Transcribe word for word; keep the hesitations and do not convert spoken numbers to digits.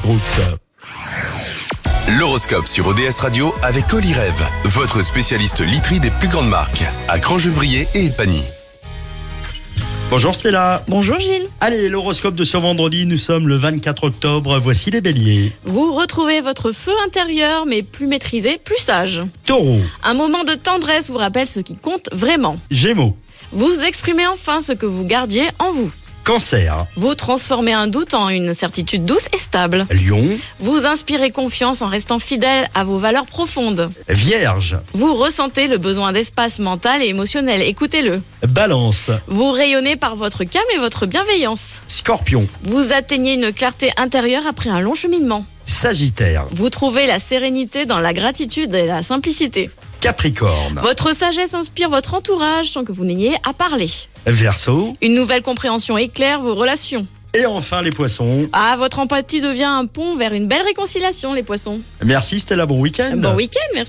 Brooks. L'horoscope sur O D S Radio avec Olirev, votre spécialiste literie des plus grandes marques, à Crangevrier et Epany. Bonjour Stella. Bonjour Gilles. Allez, l'horoscope de ce vendredi, nous sommes le vingt-quatre octobre, voici les béliers. Vous retrouvez votre feu intérieur, mais plus maîtrisé, plus sage. Taureau. Un moment de tendresse vous rappelle ce qui compte vraiment. Gémeaux. Vous exprimez enfin ce que vous gardiez en vous. Cancer. Vous transformez un doute en une certitude douce et stable. Lion. Vous inspirez confiance en restant fidèle à vos valeurs profondes. Vierge. Vous ressentez le besoin d'espace mental et émotionnel, écoutez-le. Balance. Vous rayonnez par votre calme et votre bienveillance. Scorpion. Vous atteignez une clarté intérieure après un long cheminement. Sagittaire. Vous trouvez la sérénité dans la gratitude et la simplicité. Capricorne. Votre sagesse inspire votre entourage sans que vous n'ayez à parler. Verseau. Une nouvelle compréhension éclaire vos relations. Et enfin les poissons. Ah, votre empathie devient un pont vers une belle réconciliation, les poissons. Merci Stella, bon week-end. Bon week-end, merci.